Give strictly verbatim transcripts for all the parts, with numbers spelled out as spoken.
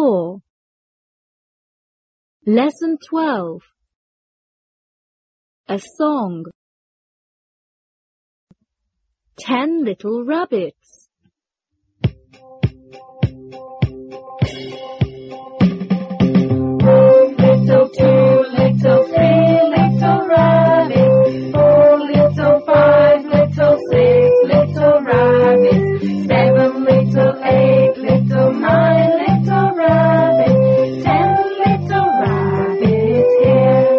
four. Lesson twelve. A song. Ten little rabbits. One little, two little, three little rabbits, four little, five little, six little rabbits, seven little, eight little, nine little rabbits, ten little rabbits here.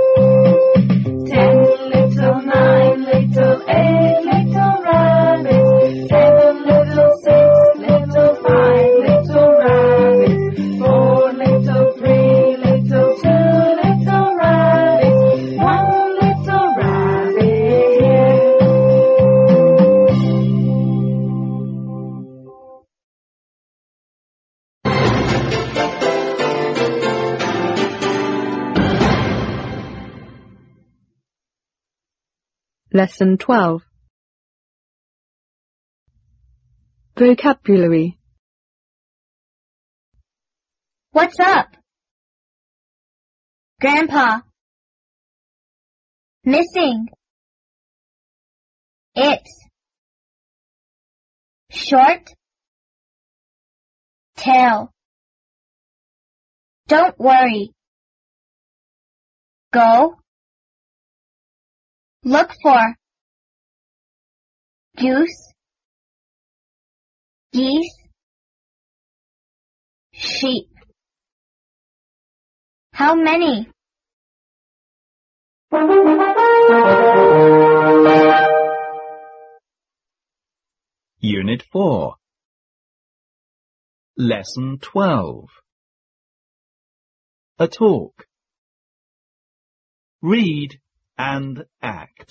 Ten little, nine little, eight little rabbits, seven little, six little, five little rabbits, four little, three little, two little rabbits, one little rabbit here. Lesson twelve. Vocabulary. What's up? Grandpa. Missing. It's. Short. Tail. Don't worry. Go. Look for. Goose. Geese. Sheep. How many? Unit four. Lesson twelve. A talk. Read and act.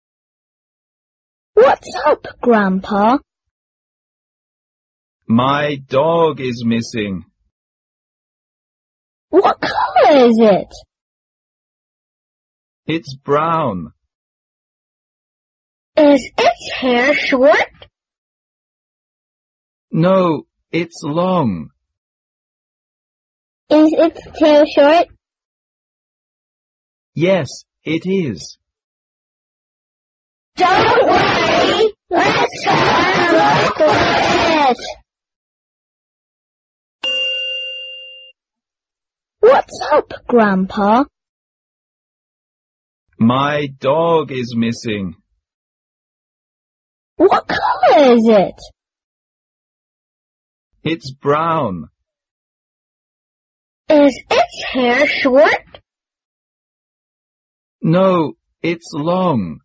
What's up, Grandpa? My dog is missing. What color is it? It's brown. Is its hair short? No, it's long. Is its tail short? Yes, it is. Don't worry! Let's go and look for it! What's up, Grandpa? My dog is missing. What color is it? It's brown. Is its hair short? No, it's long.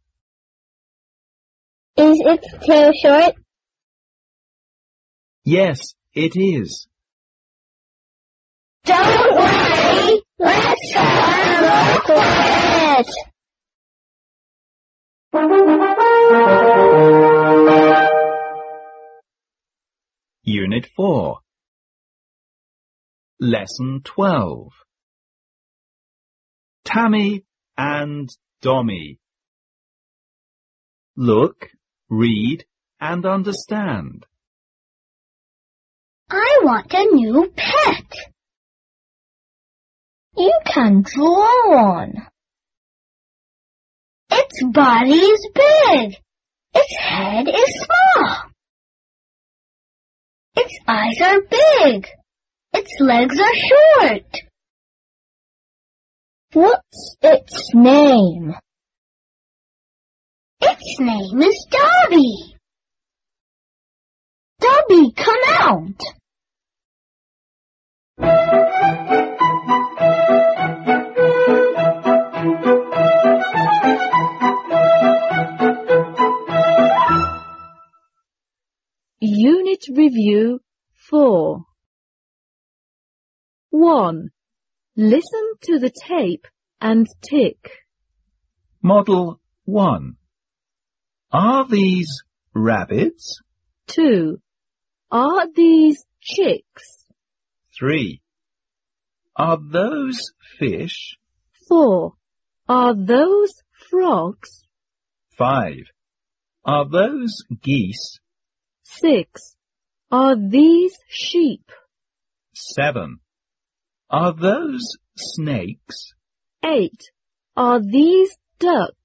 Is its tail short? Yes, it is. Don't worry! Let's go and look for it! Unit four. Lesson twelve. Tammy and Dommy. Look, read, and understand. I want a new pet. You can draw one. Its body is big. Its head is small. Its eyes are big. Its legs are short. What's its name? Its name is Dobby. Dobby, come out. Unit Review four. one. Listen to the tape and tick. Model one. Are these rabbits? two. Are these chicks? three. Are those fish? four. Are those frogs? five. Are those geese? six. Are these sheep? Seven. Are those snakes? Eight. Are these ducks?